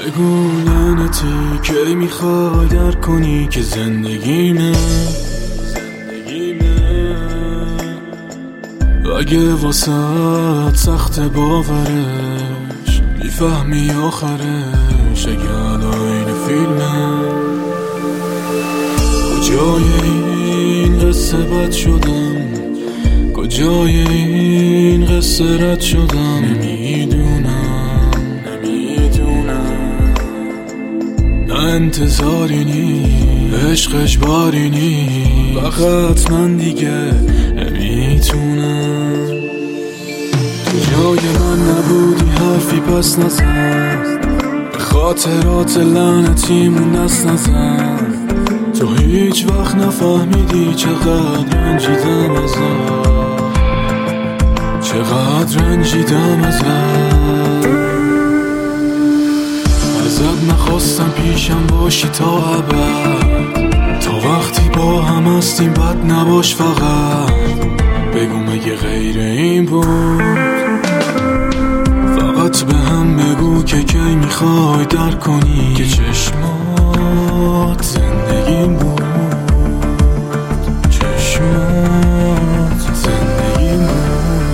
بگو لعنتی که میخوای درک کنی که زندگیمه اگه واسه سخت باورش میفهمی آخرش اگه این فیلمه کجای این قصه بد شدم کجای این قصه رد شدم نمیدونم نه انتظاری نی عشقش باری نی فقط من دیگه نمیتونم تو جای من نبودی حرفی پس نزن به خاطرات لعنتیمون دست نزن تو هیچ وقت نفهمیدی چقدر رنجیدم ازت نخواستم پیشم باشی تا ابد تا وقتی با هم هستیم بد نباش فقط بگو مگه غیر این بود فقط به هم بگو که کی میخوای درک کنی که چشمات زندگیم بود چشمات زندگیم بود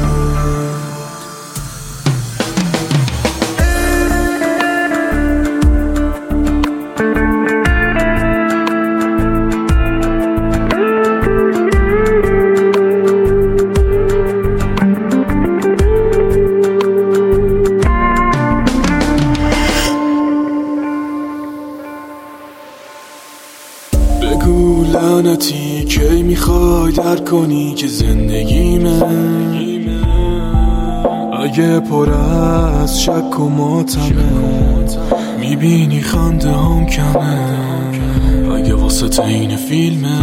بگو لعنتی کی میخوای درک کنی که زندگیمه اگه پر از شک و ماتمه میبینی خنده هم کمه اگه واسه این فیلمه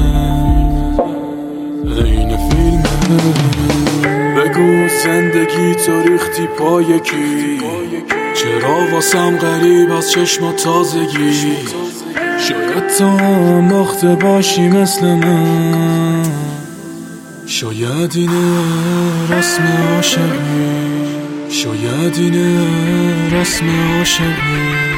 بگو زندگی تو ریختی پای کی چرا واسم غریب از چشم تازگی شاید تو هم باخته باشی مثل من شاید اینه رسم عاشقی شاید اینه رسم عاشقی